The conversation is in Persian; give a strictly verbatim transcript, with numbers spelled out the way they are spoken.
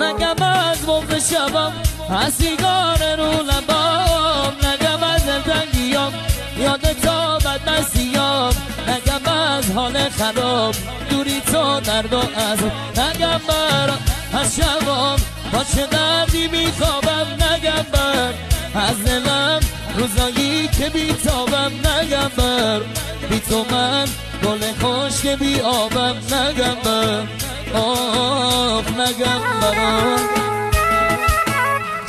نگم از بغض شبم از سیگار رو لبام نگم از دلتنگیام یادت آمد مسیام نگم از حال خراب دوری تو درد و عذاب نگم بر از شبام با چه دردی میخوابم نگم بر از دلم روزایی که بیتابم نگم بر بی تو من گل خوش که بی آبم نگم بر آه نگم بر